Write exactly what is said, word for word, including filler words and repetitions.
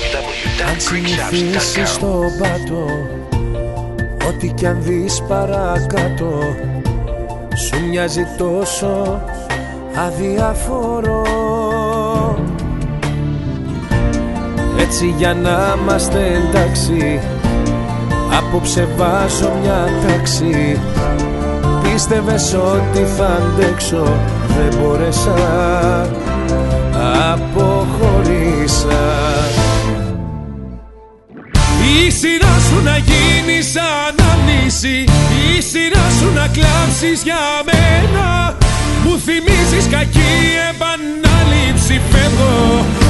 Αν συνηθίσεις στον πάτο, ό,τι κι αν δεις παρακάτω σου μοιάζει τόσο αδιάφορο. Έτσι για να είμαστε εντάξει, απόψε βάζω μια τάξη. Πίστευες ότι θα αντέξω, δεν μπόρεσα, αποχωρήσα. Η σειρά σου να γίνεις αναμνήση, η σειρά σου να κλάψεις για μένα. Μου θυμίζεις κακή επανάληψη, φεύγω